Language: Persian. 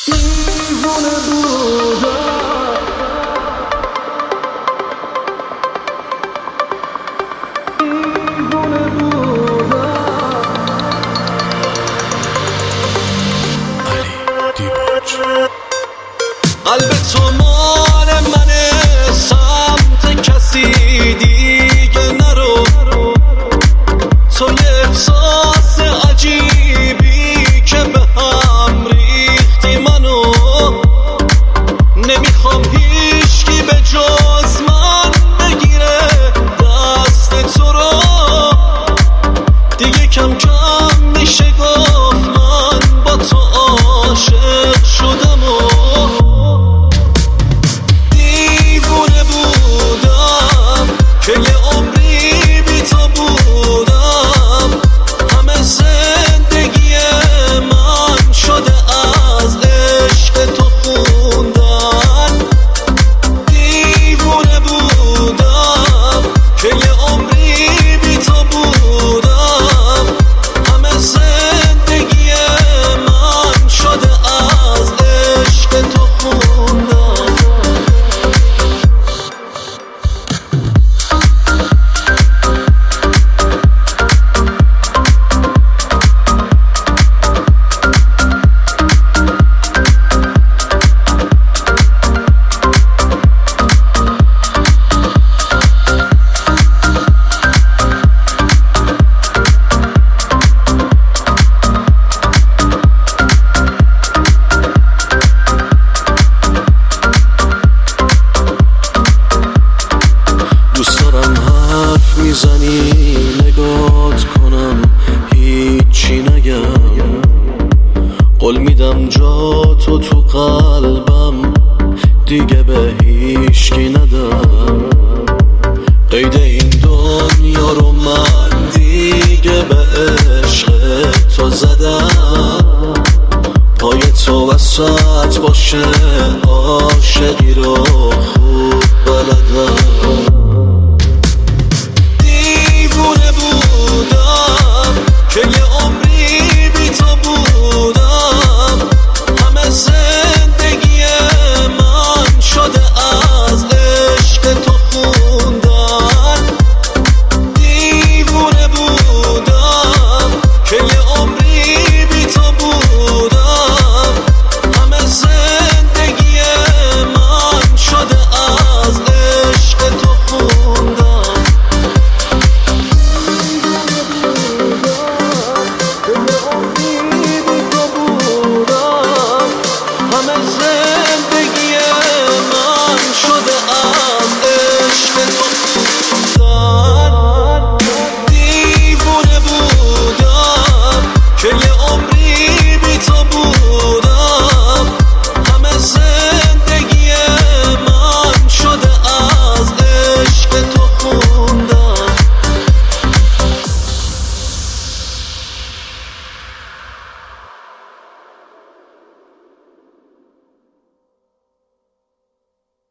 دیوونه بودم قلب تو مال منه سمت کسی دیگه نرو تو یه احساس عجیبی که به هم ریختی منو نمیخوام هیچکی به جز من بگیره دست تو رو دیگه کم کم میشه گفت من با تو عاشق شدم و دیوونه بودم که یه عمری بی تو بودم همه زندگی من شده از عشق تو خوندن دیوونه بودم که یه عمری بی تو بودم همه زندگی من شده از عشق تو خوندن میزنی نگات کنم هیچی نگم قول میدم جا تو قلبم دیگه به هیچکی ندم قید این دنیا رو من دیگه به عشق تو زدم پای تو وسط باشه عاشقی رو خوب بلدم